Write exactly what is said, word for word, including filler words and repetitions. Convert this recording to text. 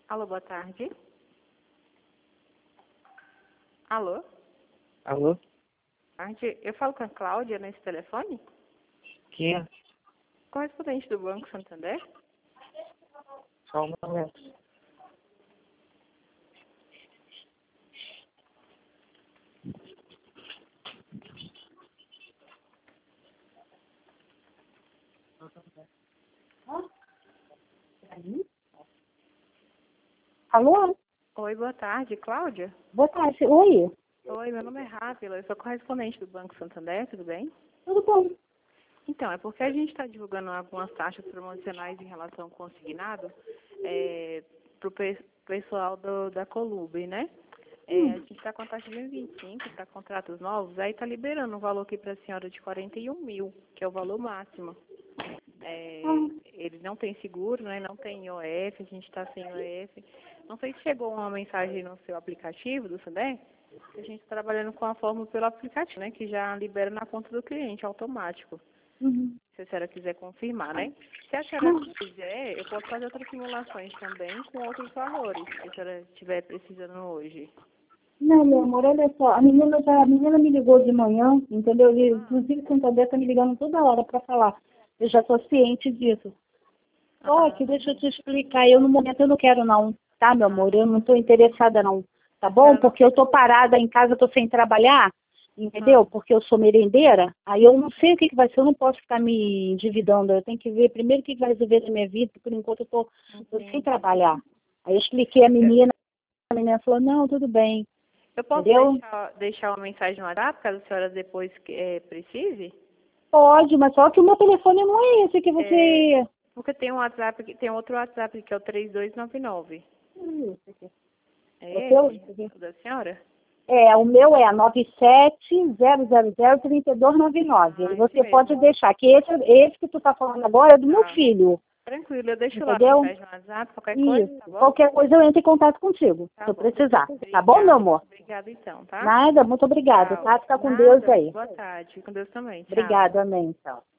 Alô, boa tarde. Alô? Alô? Boa tarde. Eu falo com a Cláudia nesse telefone? Quem é? Correspondente do Banco Santander? Só um momento. Alô? Oi, boa tarde. Cláudia? Boa tarde. Oi? Oi, meu nome é Rávila, eu sou correspondente do Banco Santander, tudo bem? Tudo bom? Então, é porque a gente está divulgando algumas taxas promocionais em relação ao consignado é, para o pessoal do, da Colube, né? É, a gente está com a taxa de um vírgula vinte e cinco para contratos novos, aí está liberando um valor aqui para a senhora de quarenta e um mil, que é o valor máximo. É, ele não tem seguro, né? Não tem I O F, a gente está sem I O F. Não sei se chegou uma mensagem no seu aplicativo do Santander, que a gente está trabalhando com a fórmula pelo aplicativo, né? Que já libera na conta do cliente, automático. Uhum. Se a senhora quiser confirmar, né? Se a senhora quiser, eu posso fazer outras simulações também com outros valores, se a senhora estiver precisando hoje. Não, meu amor, olha só, a menina, já, a menina me ligou de manhã, entendeu? E, inclusive, o Santander está me ligando toda hora para falar. Eu já estou ciente disso. Só que deixa eu te explicar, eu no momento eu não quero não, tá, meu amor? Eu não estou interessada não, tá bom? Porque eu estou parada em casa, estou sem trabalhar, entendeu? Porque eu sou merendeira, aí eu não sei o que, que vai ser, eu não posso ficar me endividando, eu tenho que ver primeiro o que, que vai resolver na minha vida, por enquanto eu estou sem trabalhar. Aí eu expliquei a menina, a menina falou, não, tudo bem. Eu posso deixar, deixar uma mensagem no WhatsApp, caso a senhora depois é, precise? Pode, mas só que o meu telefone não é esse que você... É, porque tem um WhatsApp, tem outro WhatsApp que é o três dois nove nove. É esse, o da senhora? É, o meu é nove sete zero zero zero três dois nove nove. Ah, E você esse pode mesmo. deixar, que esse, esse que tu tá falando agora é do meu Tá. filho. Tranquilo, eu deixo Entendeu? lá a mensagem no WhatsApp, qualquer coisa, Isso. tá bom? Qualquer coisa eu entro em contato contigo, Tá se eu bom. precisar. Obrigada. Tá bom, meu amor? Obrigada então, tá? Nada, muito obrigada, Tchau. tá? Fica com Deus Nada, aí. boa tarde. Com Deus também. Tchau. Obrigada, amém, então.